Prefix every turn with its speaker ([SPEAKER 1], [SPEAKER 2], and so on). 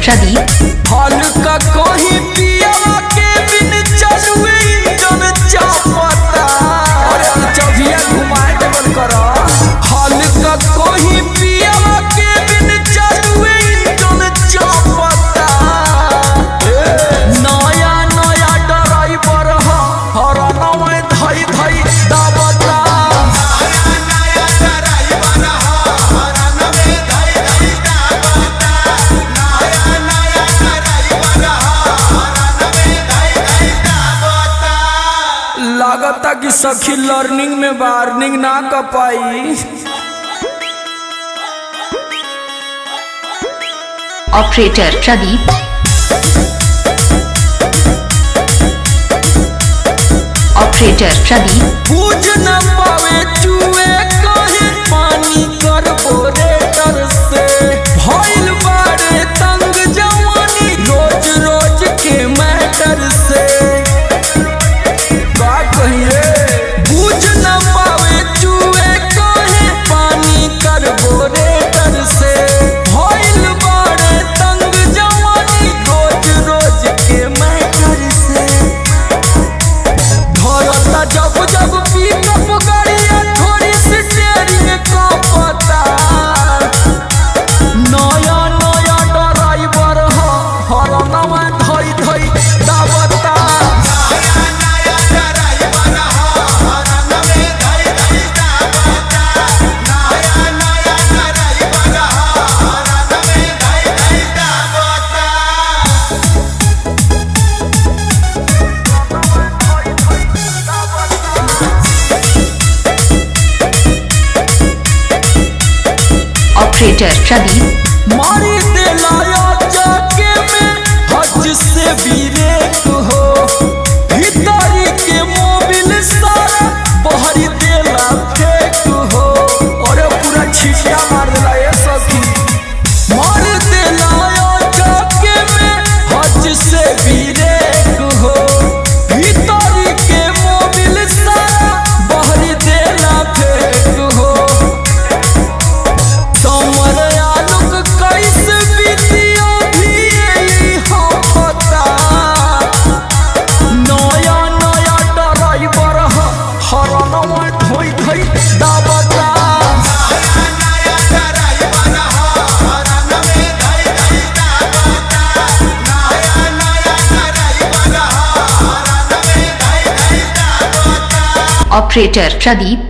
[SPEAKER 1] प्रदीप।
[SPEAKER 2] हल्का कहीं पिया के बिन चलुए इंजन चापता अरे चबिया घुमाए डबल करा। हल्का कहीं पिया के बिन चलुए इंजन चापता नया नया ड्राइवर हरना में धई धई दाबता। लागता कि सखी लर्निंग में वार्निंग ना कर पाई।
[SPEAKER 1] ऑपरेटर प्रदीप। ऑपरेटर प्रदीप।
[SPEAKER 2] बुझ न पावे चुए कहे पानी कार्बोरेटर से भइल बारे तंग जवानी रोज रोज के मैटर से। का कहिए बुझ न पावे चुए कहे पानी कार्बोरेटर से भइल बारे तंग जवानी रोज रोज के मैटर से। धरता जब जब पिकअप गाड़िया थोड़ी सी टेयरिंग का पता। नया नया ड्राइवर हरना में धई धई दाबता।
[SPEAKER 1] ऑपरेटर प्रदीप।
[SPEAKER 2] मारी दिलाया जाके में हज से ब्रेक हो भीतरी के मोबिल सारा बहरी देला फेंक हो और पूरा छिटिया मार दिला ये सखी। मारी दिलाया जाके में हज से ब्रेक हो भीतरी के मोबिल सारा बहरी देला फेंक हो। तमर आलोक कैसे बीतियो भी यही होता। नया नया ड्राइवर हरना में धोई धोई दाबता।
[SPEAKER 1] ऑपरेटर प्रदीप।